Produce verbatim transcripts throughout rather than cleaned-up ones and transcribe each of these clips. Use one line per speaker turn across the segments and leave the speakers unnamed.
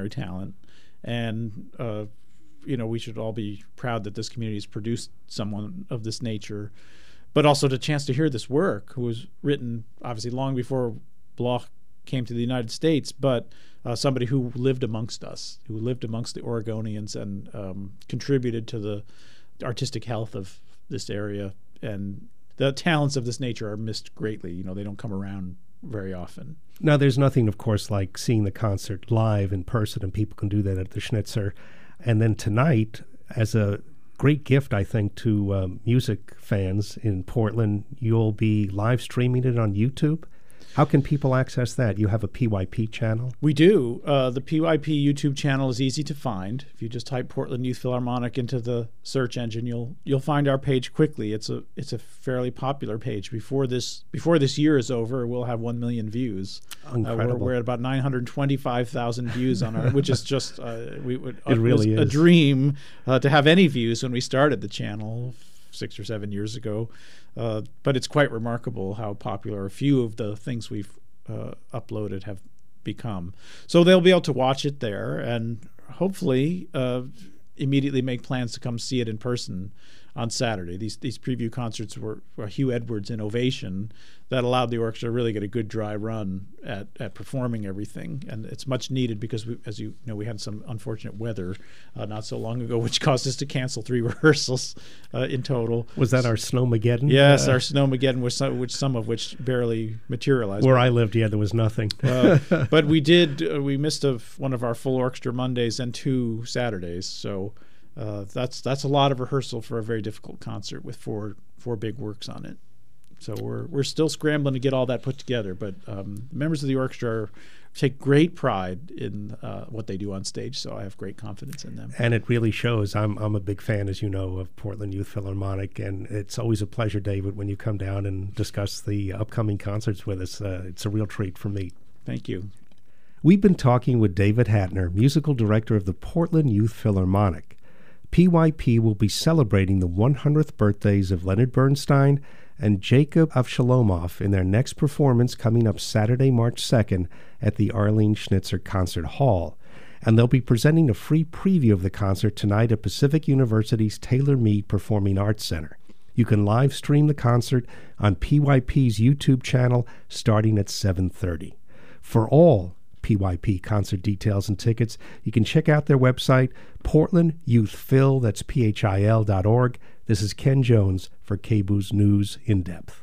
extraordinary talent, and uh, you know, we should all be proud that this community has produced someone of this nature, but also the chance to hear this work, who was written obviously long before Bloch came to the United States, but uh, somebody who lived amongst us, who lived amongst the Oregonians, and um, contributed to the artistic health of this area. And the talents of this nature are missed greatly. You know, they don't come around very often.
Now, there's nothing, of course, like seeing the concert live in person, and people can do that at the Schnitzer. And then tonight, as a great gift, I think, to um, music fans in Portland, you'll be live streaming it on YouTube. How can people access that? You have a P Y P channel?
We do. Uh, the P Y P YouTube channel is easy to find. If you just type Portland Youth Philharmonic into the search engine, you'll you'll find our page quickly. It's a it's a fairly popular page. Before this before this year is over, we'll have one million views.
Incredible.
Uh, we're, we're at about nine hundred twenty-five thousand views on our, which is just uh, we would
it really
was
is
a dream uh, to have any views when we started the channel six or seven years ago. Uh, but it's quite remarkable how popular a few of the things we've uh, uploaded have become. So they'll be able to watch it there, and hopefully uh, immediately make plans to come see it in person on Saturday. These these preview concerts were, were Hugh Edwards' innovation that allowed the orchestra to really get a good dry run at, at performing everything. And it's much needed because, we, as you know, we had some unfortunate weather uh, not so long ago, which caused us to cancel three rehearsals uh, in total.
Was that our Snowmageddon?
Yes,
uh,
our Snowmageddon, was some, which some of which barely materialized.
Where I lived, yeah, there was nothing.
uh, but we did, uh, we missed a, one of our full orchestra Mondays and two Saturdays, so uh, that's that's a lot of rehearsal for a very difficult concert with four four big works on it. So we're we're still scrambling to get all that put together, but um, members of the orchestra are, take great pride in uh, what they do on stage, so I have great confidence in them.
And it really shows. I'm I'm a big fan, as you know, of Portland Youth Philharmonic, and it's always a pleasure, David, when you come down and discuss the upcoming concerts with us. Uh, it's a real treat for me.
Thank you.
We've been talking with David Hatner, musical director of the Portland Youth Philharmonic. P Y P will be celebrating the one hundredth birthdays of Leonard Bernstein and Jacob Avshalomoff in their next performance coming up Saturday, March second at the Arlene Schnitzer Concert Hall. And they'll be presenting a free preview of the concert tonight at Pacific University's Taylor Mead Performing Arts Center. You can live stream the concert on P Y P's YouTube channel starting at seven thirty. For all P Y P concert details and tickets, you can check out their website, Portland Youth Phil, that's P H I L dot org. This is Ken Jones for K B O O's News in Depth.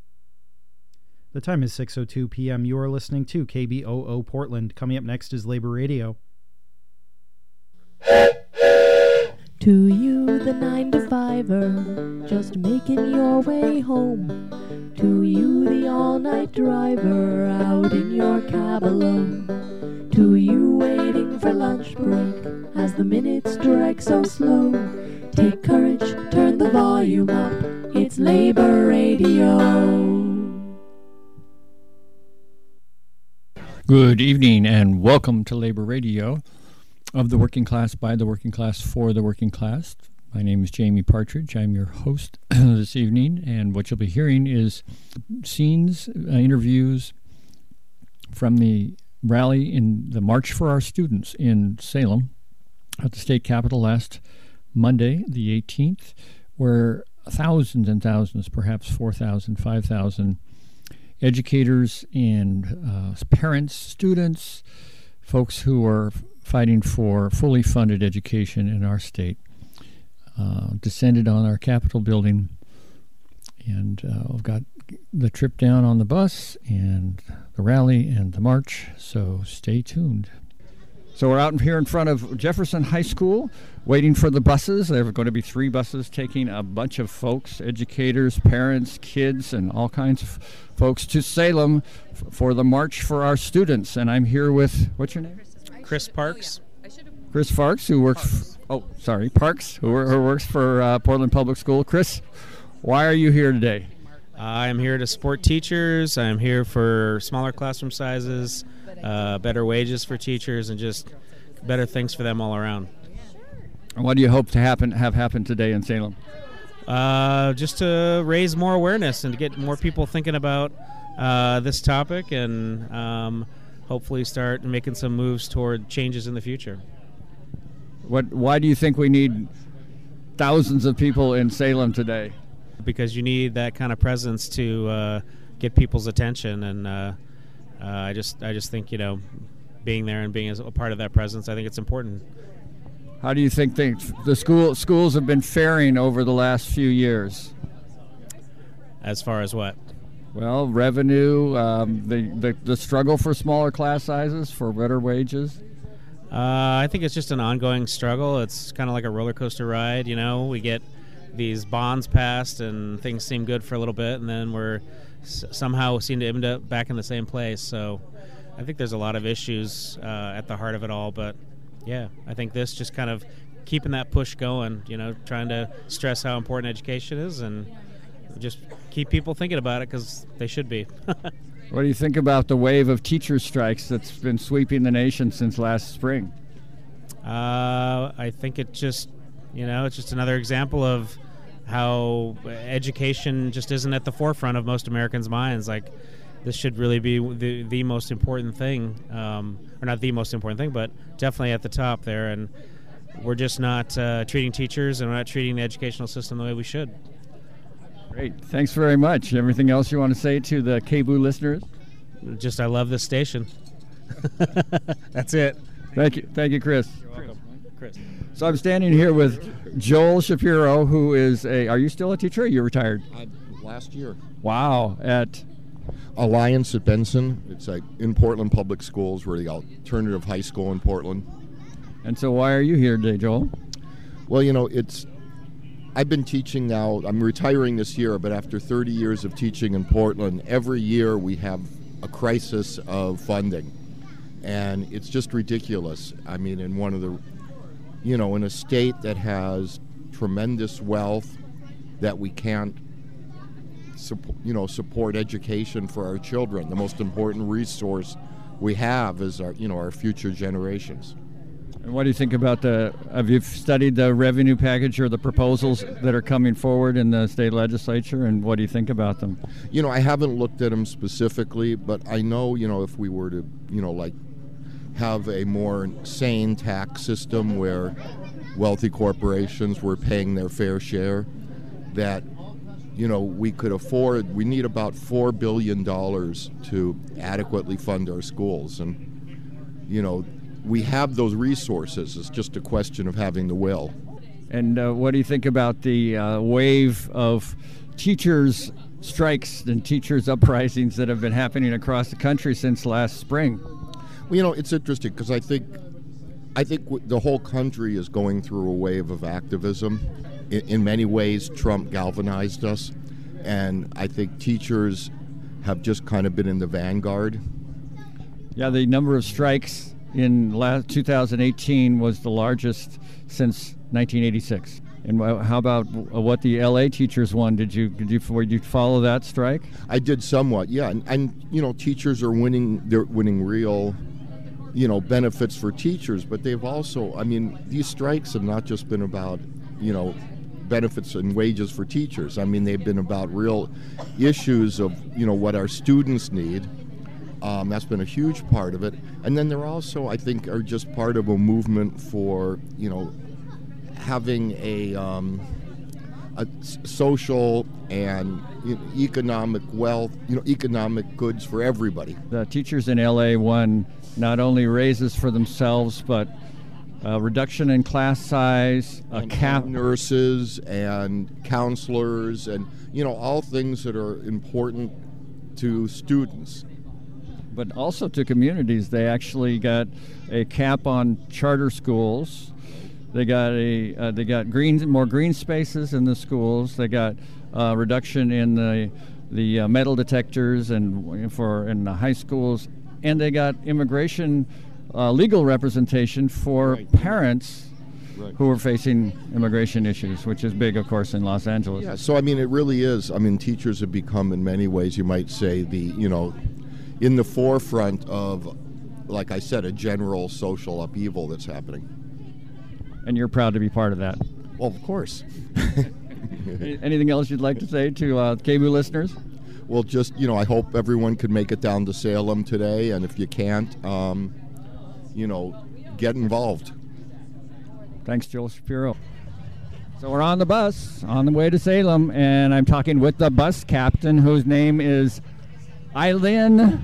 The time is six oh two p.m. You are listening to K B O O Portland. Coming up next is Labor Radio.
To you, the nine to fiver, just making your way home. To you, the all-night driver, out in your cab alone. To you, waiting for lunch break, as the minutes drag so slow. Take courage, turn the volume up, it's Labor Radio.
Good evening and welcome to Labor Radio. Of the working class, by the working class, for the working class. My name is Jamie Partridge. I'm your host this evening, and what you'll be hearing is scenes, uh, interviews from the rally in the March for Our Students in Salem at the state capitol last Monday, the eighteenth, where thousands and thousands, perhaps four thousand, five thousand educators and uh, parents, students, folks who are fighting for fully funded education in our state, uh, descended on our Capitol building, and uh, we've got the trip down on the bus and the rally and the march, so stay tuned. So we're out here in front of Jefferson High School waiting for the buses. There are going to be three buses taking a bunch of folks, educators, parents, kids, and all kinds of folks to Salem f- for the March for Our Students. And I'm here with, what's your name?
Chris Parks.
Chris Parks, who works, f- oh, sorry, Parks, who, who works for uh, Portland Public School. Chris, why are you here today?
I'm here to support teachers. I'm here for smaller classroom sizes, uh, better wages for teachers, and just better things for them all around.
And what do you hope to happen have happen today in Salem?
Uh, just to raise more awareness and to get more people thinking about uh, this topic, and um, hopefully start making some moves toward changes in the future.
What? Why do you think we need thousands of people in Salem today?
Because you need that kind of presence to uh, get people's attention, and uh, uh, I just I just think, you know, being there and being as a part of that presence, I think it's important.
How do you think they, the school schools have been faring over the last few years?
As far as what?
Well, revenue, um, the, the the struggle for smaller class sizes, for better wages.
Uh, I think it's just an ongoing struggle. It's kind of like a roller coaster ride. You know, we get these bonds passed and things seem good for a little bit, and then we're s- somehow seem to end up back in the same place. So I think there's a lot of issues uh, at the heart of it all. But yeah, I think this just kind of keeping that push going, you know, trying to stress how important education is and just keep people thinking about it, because they should be.
What do you think about the wave of teacher strikes that's been sweeping the nation since last spring?
Uh, I think it just, you know, it's just another example of how education just isn't at the forefront of most Americans' minds. Like, this should really be the the most important thing, um, or not the most important thing, but definitely at the top there. And we're just not uh, treating teachers, and we're not treating the educational system the way we should.
Great. Thanks very much. Everything else you want to say to the K B O O listeners?
Just, I love this station. That's it.
Thank you. Thank you, Chris.
You're welcome. Chris.
So I'm standing here with Joel Shapiro, who is a, are you still a teacher or you retired?
Uh, last year.
Wow. At
Alliance at Benson. It's like in Portland Public Schools. We're the alternative high school in Portland.
And so why are you here today, Joel?
Well, you know, it's, I've been teaching now, I'm retiring this year, but after thirty years of teaching in Portland, every year we have a crisis of funding. And it's just ridiculous. I mean, in one of the, you know, in a state that has tremendous wealth, that we can't, support, you know, support education for our children. The most important resource we have is our, you know, our future generations.
And what do you think about the, have you studied the revenue package or the proposals that are coming forward in the state legislature, and what do you think about them?
You know, I haven't looked at them specifically, but I know, you know, if we were to, you know, like have a more sane tax system where wealthy corporations were paying their fair share, that, you know, we could afford, we need about four billion dollars to adequately fund our schools. And, you know, we have those resources. It's just a question of having the will.
And uh, what do you think about the uh, wave of teachers' strikes and teachers' uprisings that have been happening across the country since last spring?
Well, you know, it's interesting because I think, I think w- the whole country is going through a wave of activism. In, in many ways, Trump galvanized us, and I think teachers have just kind of been in the vanguard.
Yeah, the number of strikes in last two thousand eighteen was the largest since nineteen eighty-six. And how about what the L A teachers won? Did you did you did you follow that strike?
I did somewhat, yeah. And, and you know, teachers are winning. They're winning real, you know, benefits for teachers. But they've also, I mean, these strikes have not just been about, you know, benefits and wages for teachers. I mean, they've been about real issues of, you know, what our students need. Um, that's been a huge part of it. And then they're also, I think, are just part of a movement for, you know, having a, um, a social and you know, economic wealth, you know, economic goods for everybody.
The teachers in L A won not only raises for themselves, but a reduction in class size, a
and
cap.
Nurses and counselors and, you know, all things that are important to students.
But also to communities. They actually got a cap on charter schools. They got a uh, they got green more green spaces in the schools. They got a reduction in the the uh, metal detectors and for in the high schools, and they got immigration uh, legal representation for
Right.
parents
Right.
who are facing immigration issues, which is big, of course, in Los Angeles.
Yeah, so I mean, it really is. I mean, teachers have become, in many ways, you might say, the, you know, in the forefront of, like I said, a general social upheaval that's happening.
And you're proud to be part of that.
Well, of course.
Anything else you'd like to say to uh, K B O O listeners?
we'll just, you know, I hope everyone could make it down to Salem today, and if you can't, um, you know, get involved.
Thanks, Joel Shapiro. So we're on the bus on the way to Salem, and I'm talking with the bus captain, whose name is Eileen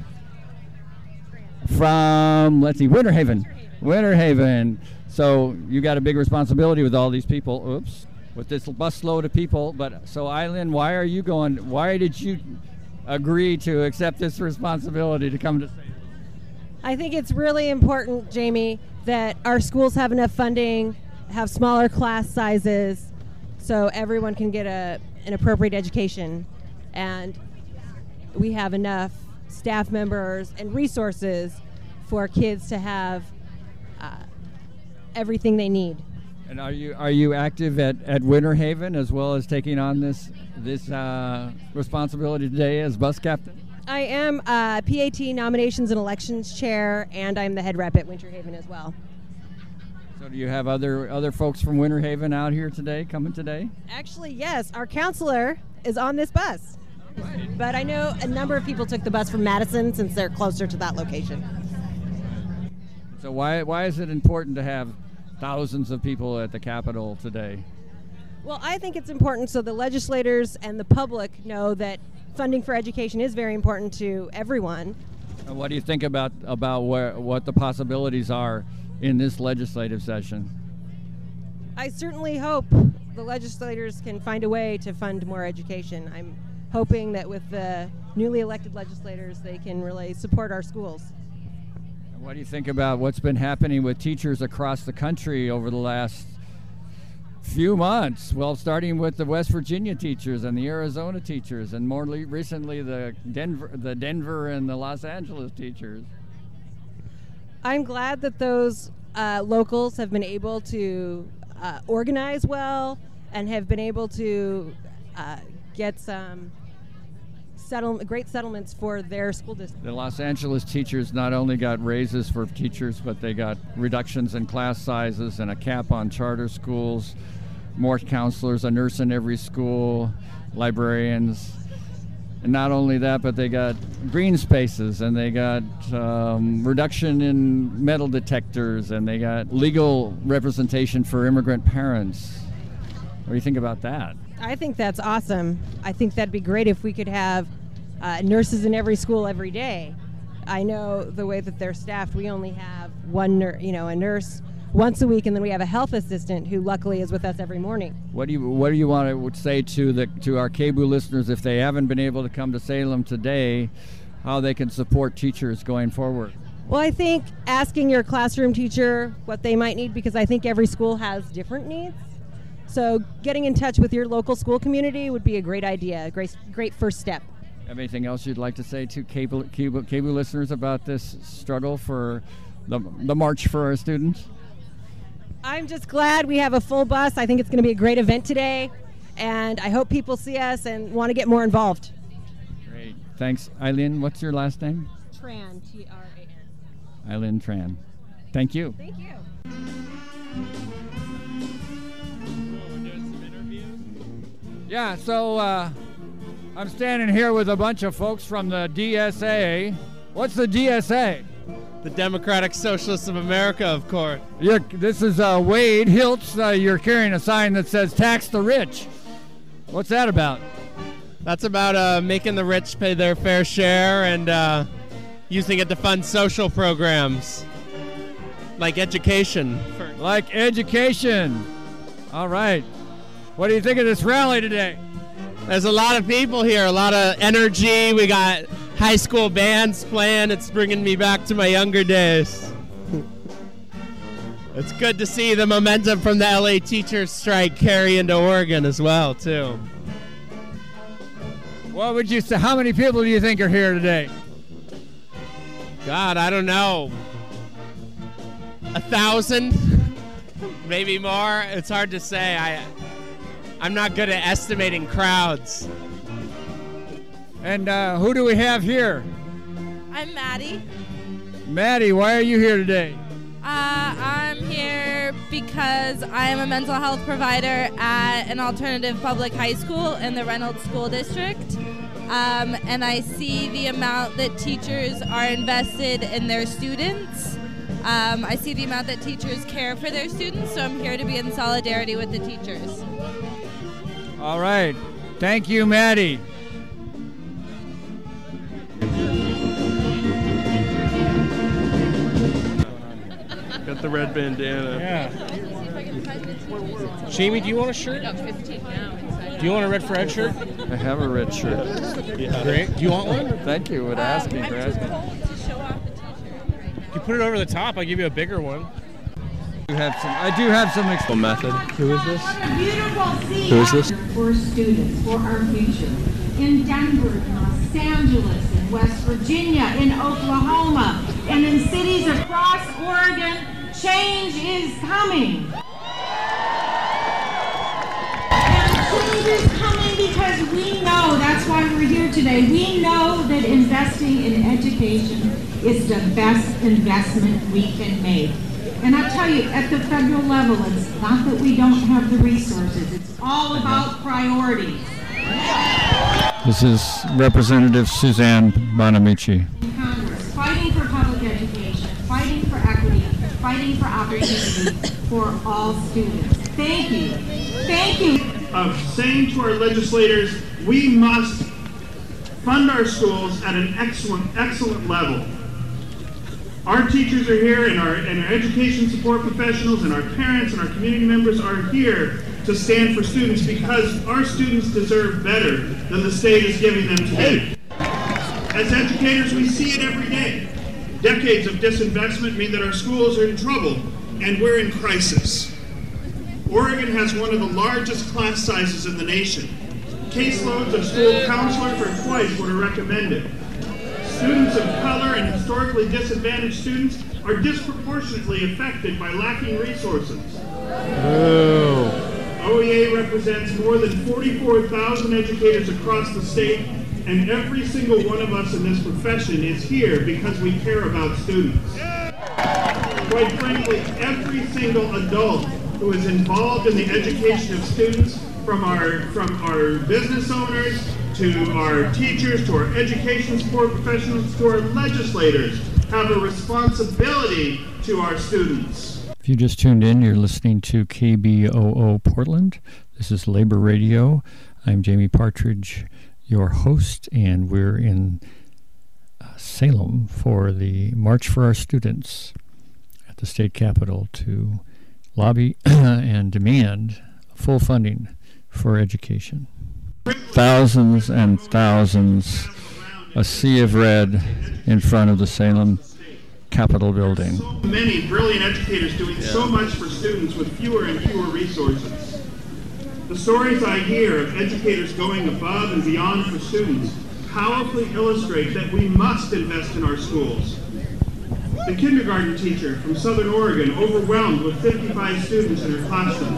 from, let's see, Winter Haven. Winter Haven. So you got a big responsibility with all these people. Oops. With this bus load of people. But so Eileen, why are you going? Why did you agree to accept this responsibility to come to Salem?
I think it's really important, Jamie, that our schools have enough funding, have smaller class sizes, so everyone can get a an appropriate education, and we have enough staff members and resources for kids to have uh, everything they need.
And are you are you active at, at Winter Haven as well as taking on this this uh, responsibility today as bus captain?
I am uh, P A T Nominations and Elections Chair, and I'm the head rep at Winter Haven as well.
So do you have other other folks from Winter Haven out here today, coming today?
Actually, yes. Our counselor is on this bus. Right. But I know a number of people took the bus from Madison since they're closer to that location.
So why why is it important to have thousands of people at the Capitol today?
Well, I think it's important so the legislators and the public know that funding for education is very important to everyone.
And what do you think about about where, what the possibilities are in this legislative session?
I certainly hope the legislators can find a way to fund more education. I'm hoping that with the newly elected legislators, they can really support our schools.
And what do you think about what's been happening with teachers across the country over the last few months? Well, starting with the West Virginia teachers and the Arizona teachers, and more le- recently the Denver, the Denver and the Los Angeles teachers.
I'm glad that those uh, locals have been able to uh, organize well and have been able to uh, get some settle- great settlements for their school district.
The Los Angeles teachers not only got raises for teachers, but they got reductions in class sizes and a cap on charter schools, more counselors, a nurse in every school, librarians. And not only that, but they got green spaces, and they got um, reduction in metal detectors, and they got legal representation for immigrant parents. What do you think about that?
I think that's awesome. I think that'd be great if we could have uh, nurses in every school every day. I know the way that they're staffed, we only have one, nur- you know, a nurse once a week, and then we have a health assistant who luckily is with us every morning.
What do you What do you want to say to the to our K B U listeners if they haven't been able to come to Salem today, how they can support teachers going forward?
Well, I think asking your classroom teacher what they might need, because I think every school has different needs. So getting in touch with your local school community would be a great idea, a great, great first step.
Have anything else you'd like to say to K B U, K B U, K B U listeners about this struggle for the, the march for our students?
I'm just glad we have a full bus. I think it's going to be a great event today, and I hope people see us and want to get more involved.
Great. Thanks. Eileen, what's your last name?
Tran, T R A N.
Eileen Tran. Thank you.
Thank you.
Yeah, so uh, I'm standing here with a bunch of folks from the D S A. What's the D S A?
The Democratic Socialists of America, of course.
You're, this is uh, Wade Hiltz. Uh, you're carrying a sign that says tax the rich. What's that about?
That's about uh, making the rich pay their fair share and uh, using it to fund social programs like education. For-
like education. All right. What do you think of this rally today?
There's a lot of people here, a lot of energy. We got high school bands playing. It's bringing me back to my younger days. It's good to see the momentum from the L A teachers strike carry into Oregon as well, too.
What would you say? How many people do you think are here today?
God, I don't know. A thousand? Maybe more? It's hard to say. I, I'm not good at estimating crowds.
And uh, who do we have here?
I'm Maddie.
Maddie, why are you here today?
Uh, I'm here because I am a mental health provider at an alternative public high school in the Reynolds School District. um, and I see the amount that teachers are invested in their students. Um, I see the amount that teachers care for their students, so I'm here to be in solidarity with the teachers.
All right. Thank you, Maddie.
Got the red bandana.
Yeah. Jamie, do you want a shirt? Do you want a red Fred shirt?
I have a red shirt.
Yeah. Great. Do you want one?
Thank you for asking.
Um,
for
I'm
asking.
too cold to show off the t-shirt right now.
You put it over the top, I'll give you a bigger one.
You have some. I do have some expo method. Who is this?
Who is this? For students, for our future. In Denver, in Los Angeles, in West Virginia, in Oklahoma, and in cities across Oregon, change is coming. And change is coming because we know, that's why we're here today, we know that investing in education is the best investment we can make. And I tell you, at the federal level, it's not that we don't have the resources. It's all about priorities.
This is Representative Suzanne Bonamici.
Congress, fighting for public education, fighting for equity, fighting for opportunity for all students. Thank you. Thank you.
Of saying to our legislators, we must fund our schools at an excellent, excellent level. Our teachers are here, and our, and our education support professionals, and our parents, and our community members are here to stand for students because our students deserve better than the state is giving them today. As educators, we see it every day. Decades of disinvestment mean that our schools are in trouble, and we're in crisis. Oregon has one of the largest class sizes in the nation. Caseloads of school counselors are twice what are recommended. Students of color and historically disadvantaged students are disproportionately affected by lacking resources.
Oh.
O E A represents more than forty-four thousand educators across the state, and every single one of us in this profession is here because we care about students. Quite frankly, every single adult who is involved in the education of students, from our, from our business owners, to our teachers, to our education support professionals, to our legislators, have a responsibility to our students.
If you just tuned in, you're listening to K B O O Portland. This is Labor Radio. I'm Jamie Partridge, your host, and we're in uh, Salem for the March for Our Students at the state capitol to lobby and demand full funding for education. Thousands and thousands, a sea of red in front of the Salem Capitol building.
So many brilliant educators doing yeah. so much for students with fewer and fewer resources. The stories I hear of educators going above and beyond for students powerfully illustrate that we must invest in our schools. The kindergarten teacher from Southern Oregon overwhelmed with fifty-five students in her classroom.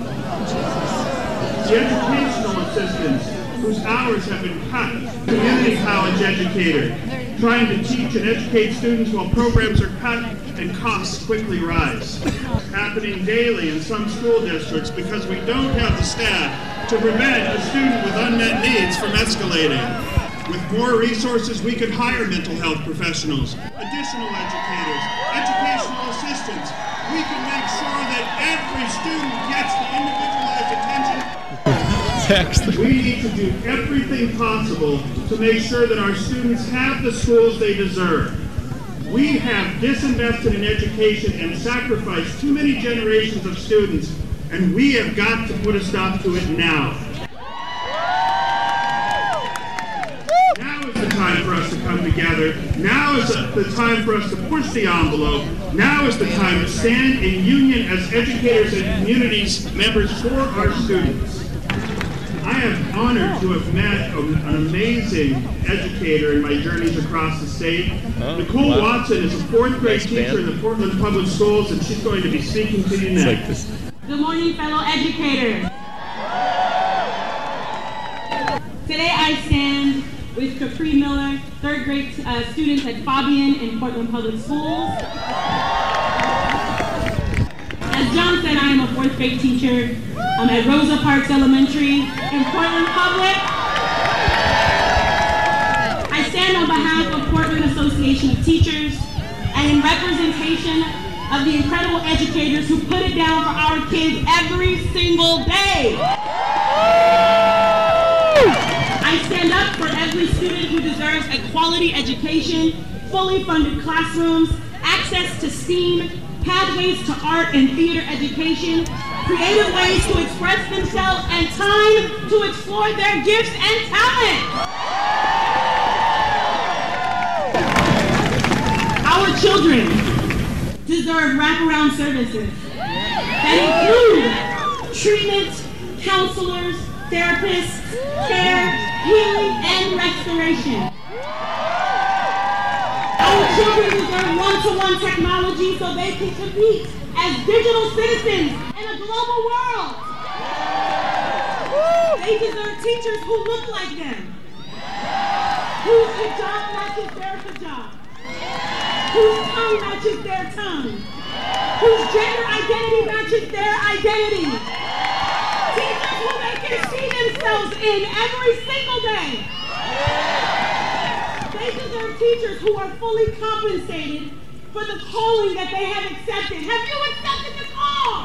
The educational assistants whose hours have been cut. Community college educator trying to teach and educate students while programs are cut and costs quickly rise. Happening daily in some school districts because we don't have the staff to prevent a student with unmet needs from escalating. With more resources, we could hire mental health professionals, additional educators, educational assistants. We can make sure that every student gets the individualized attention. We need to do everything possible to make sure that our students have the schools they deserve. We have disinvested in education and sacrificed too many generations of students, and we have got to put a stop to it now. Now is the time for us to come together. Now is the time for us to push the envelope. Now is the time to stand in union as educators and communities members for our students. I am honored to have met an amazing educator in my journeys across the state. Oh, Nicole wow. Watson is a fourth grade nice teacher band. in the Portland Public Schools, and she's going to be speaking to you next.
Like Good morning, fellow educators. Today I stand with Capri Miller, third grade uh, students at Fabian in Portland Public Schools. As John said, I am a fourth grade teacher. I'm at Rosa Parks Elementary in Portland Public. stand on behalf of Portland Association of Teachers and in representation of the incredible educators who put it down for our kids every single day. I stand up for every student who deserves a quality education, fully funded classrooms, access to STEAM, pathways to art and theater education, creative ways to express themselves, and time to explore their gifts and talent. Our children deserve wraparound services that include treatment, counselors, therapists, care, healing, and restoration. Our children deserve one-to-one technology so they can compete as digital citizens in a global world. They deserve teachers who look like them, whose hijab matches their hijab, whose tongue matches their tongue, whose gender identity matches their identity. Teachers who they can see themselves in every single day. They deserve teachers who are fully compensated for the calling that they have accepted. Have you accepted the call?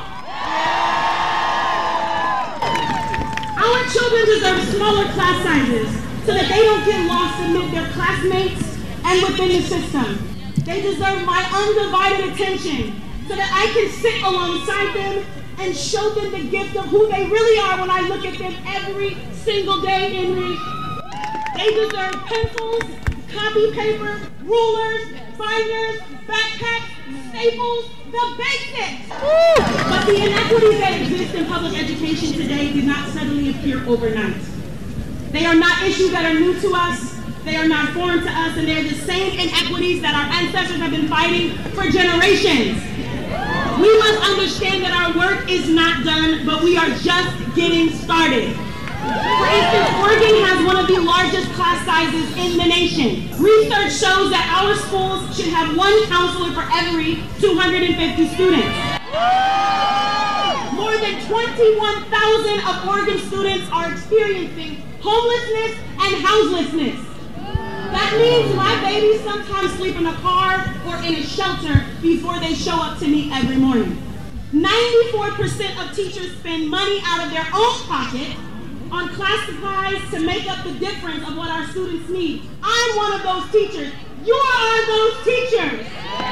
Our children deserve smaller class sizes so that they don't get lost amid their classmates and within the system. They deserve my undivided attention so that I can sit alongside them and show them the gift of who they really are when I look at them every single day in me. They deserve pencils, copy paper, rulers, binders, backpacks, staples, the basics. But the inequities that exist in public education today did not suddenly appear overnight. They are not issues that are new to us. They are not foreign to us, and they're the same inequities that our ancestors have been fighting for generations. We must understand that our work is not done, but we are just getting started. For instance, Oregon has one of the largest class sizes in the nation. Research shows that our schools should have one counselor for every two hundred fifty students. More than twenty-one thousand of Oregon students are experiencing homelessness and houselessness. That means my babies sometimes sleep in a car or in a shelter before they show up to me every morning. ninety-four percent of teachers spend money out of their own pocket on class supplies to make up the difference of what our students need. I'm one of those teachers. You are those teachers.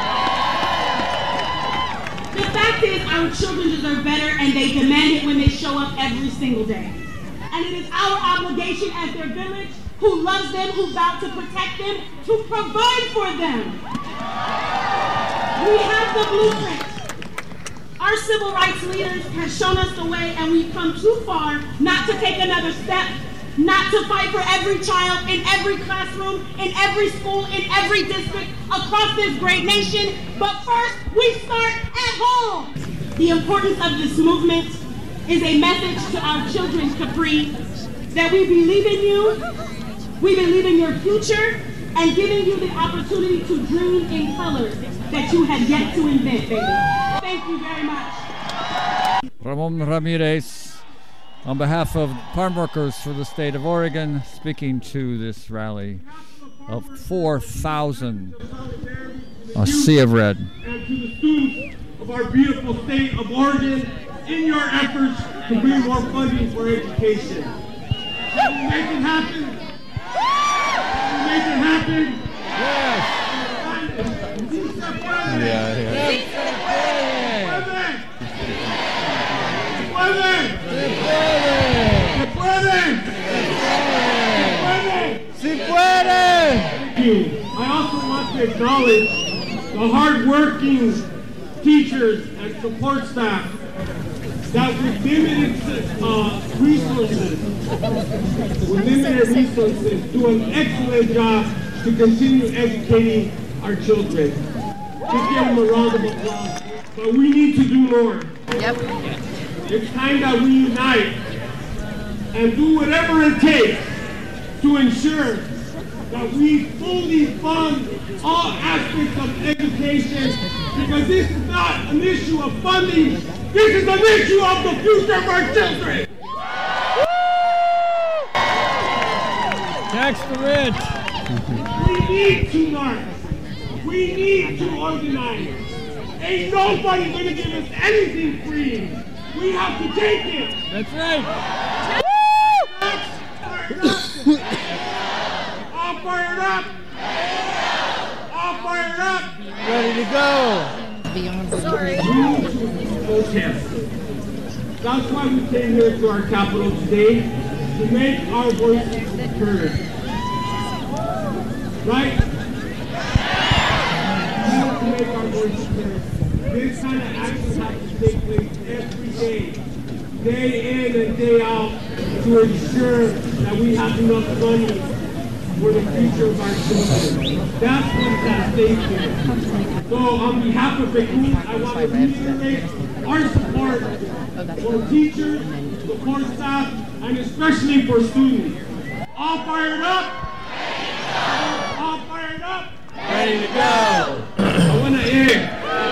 The fact is, our children deserve better, and they demand it when they show up every single day. And it is our obligation as their village, who loves them, who vowed to protect them, to provide for them. We have the blueprint. Our civil rights leaders have shown us the way, and we've come too far not to take another step, not to fight for every child in every classroom, in every school, in every district across this great nation. But first, we start at home. The importance of this movement is a message to our children, Capri, that we believe in you, we believe in your future, and giving you the opportunity to dream in colors that you have yet to invent, baby. Thank you very much.
Ramon Ramirez, on behalf of farm workers for the state of Oregon, speaking to this rally of four thousand. A sea of red.
And to the students of our beautiful state of Oregon, in your efforts to bring more funding for education. Can we make it happen? Can we make it happen?
Yes. Yeah, yeah.
Si puede! I also want to acknowledge the hard-working teachers and support staff that with limited uh, resources, with limited resources, do an excellent job to continue educating our children. Just give them a round of applause. But we need to do more. Yep. It's time that we unite and do whatever it takes to ensure that we fully fund all aspects of education, because this is not an issue of funding, this is an issue of the future of our children.
Tax the rich.
We need to learn. We need to organize. Ain't nobody gonna give us anything free. We have to take it.
That's right.
All fired up. All fired up.
Ready to go.
Sorry. Okay. That's why we came here to our capital today, to make our voices heard. Right? We have to make our voices heard. This kind of action has to take place every day, day in and day out, to ensure that we have enough money for the future of our children. That's what's at stake here. So on behalf of the group, I want to reiterate our support for teachers, support staff, and especially for students. All fired up? All fired up?
Ready to go.
I want to end.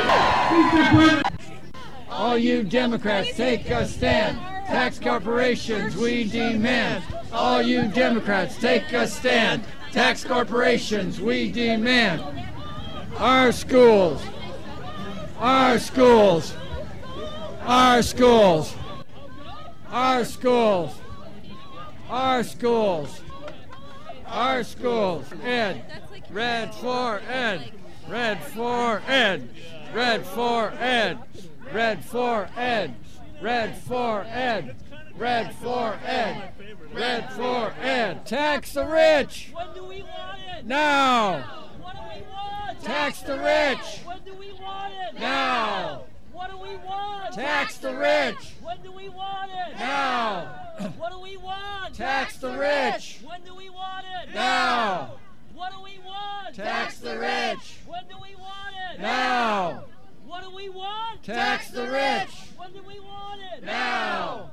All you Democrats, take a stand. Tax corporations, we demand. All you Democrats, take a stand. Tax corporations, we demand. Our schools, our schools, our schools, our schools, our schools, our schools. Ed, red for Ed, red for Ed, red for Ed, red for Ed, red for Ed, red for Ed, red for Ed. Tax the rich.
When do we want it?
Now.
What do we want?
Tax the rich.
When do we want it?
Now.
What do we want?
Tax the rich.
When do we want it?
Now.
What do we want?
Tax the rich.
When do we want it?
Now.
What do we want?
Tax the rich.
When do we want it?
Now.
What do we want?
Tax the rich.
When do we want it?
Now.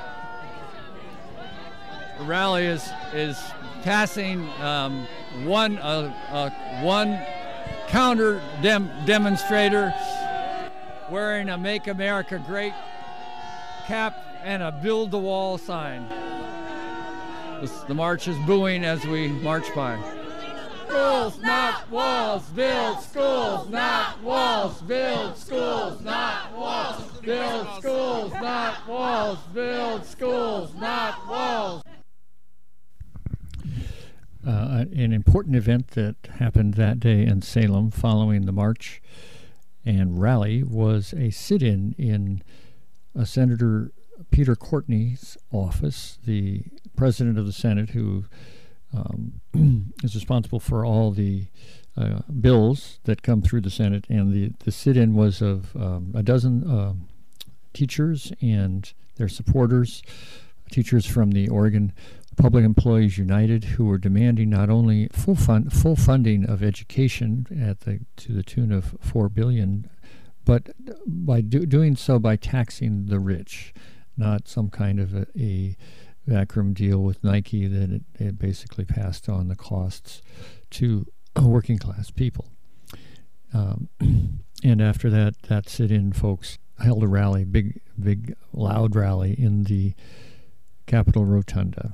The rally is is passing um, one uh, uh, one counter dem- demonstrator wearing a "Make America Great" cap and a "Build the Wall" sign. This, the march is booing as we march by. Schools, not walls. Build schools, not walls. Build schools, not walls. Build schools, not walls. Build schools, not walls. Uh, an important event that happened that day in Salem following the march and rally was a sit-in in uh, Senator Peter Courtney's office, the president of the Senate, who um, is responsible for all the uh, bills that come through the Senate. And the, the sit-in was of um, a dozen uh, teachers and their supporters, teachers from the Oregon Public Employees United, who were demanding not only full fund, full funding of education at the to the tune of four billion dollars, but by do, doing so by taxing the rich, not some kind of a, a backroom deal with Nike that it, it basically passed on the costs to working class people. Um, and after that, that sit-in folks held a rally, big, big, loud rally in the Capitol Rotunda.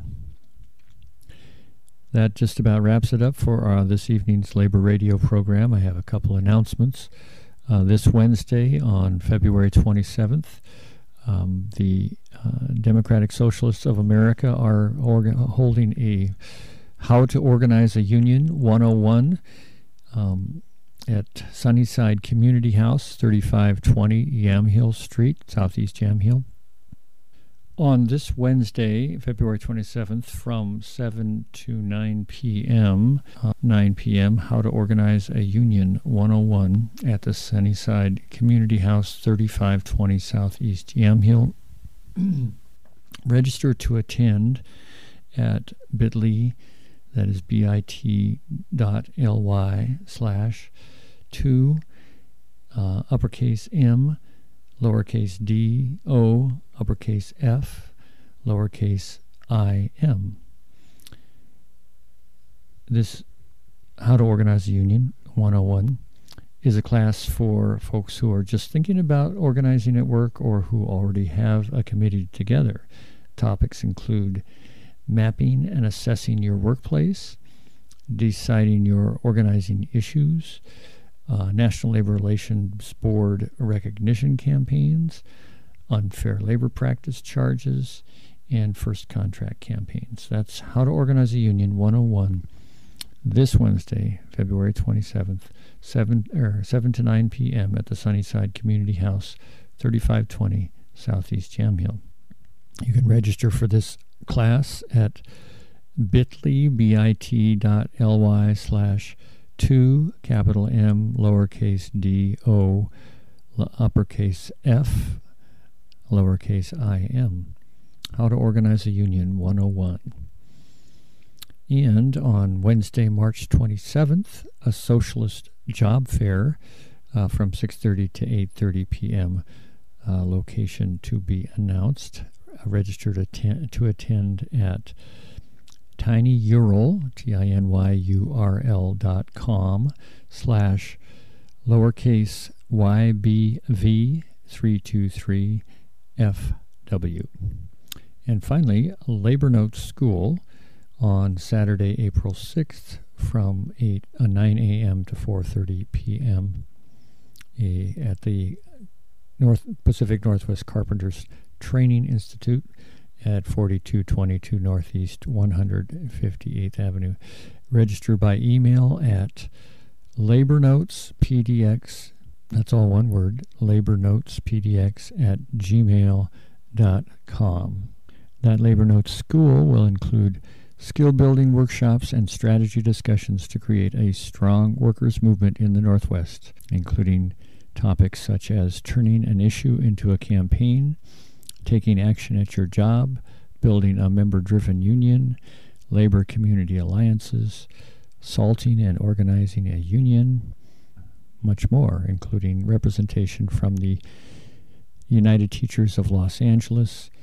That just about wraps it up for uh, this evening's Labor Radio program. I have a couple announcements. Uh, this Wednesday on February twenty-seventh, um, the uh, Democratic Socialists of America are orga- holding a How to Organize a Union one oh one um, at Sunnyside Community House, thirty-five twenty Yamhill Street, Southeast Yamhill. On this Wednesday, February twenty-seventh, from seven to nine p.m., uh, nine p.m., How to Organize a Union one oh one at the Sunnyside Community House, thirty-five twenty Southeast Yamhill. Register to attend at bit.ly, that is bit.ly slash two, uh, uppercase M, lowercase d, O, uppercase f, lowercase I, M. This How to Organize a Union one oh one is a class for folks who are just thinking about organizing at work or who already have a committee together. Topics include mapping and assessing your workplace,
deciding your organizing issues, uh, National Labor Relations Board recognition campaigns, unfair labor practice charges, and first contract campaigns. That's How to Organize a Union one oh one this Wednesday, February twenty-seventh, seven, er, seven to nine p.m. at the Sunnyside Community House, thirty-five twenty Southeast Jam Hill. You can register for this class at bit.ly, bit.ly slash two, capital M, lowercase d, o, uppercase f, lowercase I m. How to Organize a Union one oh one. And on Wednesday, March twenty-seventh, a socialist job fair uh, from six thirty to eight thirty p.m. Uh, location to be announced. Uh, register to, atten- to attend at tinyurl, T I N Y U R L dot com slash lowercase Y B V three two three F W. And finally, Labor Notes School on Saturday, April sixth from eight, uh, nine a.m. to four thirty p.m. A, at the North Pacific Northwest Carpenters Training Institute at forty-two twenty-two Northeast one hundred fifty-eighth Avenue. Register by email at labornotespdx, that's all one word, labornotespdx at gmail dot com. That Labor Notes School will include skill building workshops and strategy discussions to create a strong workers' movement in the Northwest, including topics such as turning an issue into a campaign, taking action at your job, building a member-driven union, labor community alliances, salting and organizing a union, much more, including representation from the United Teachers of Los Angeles,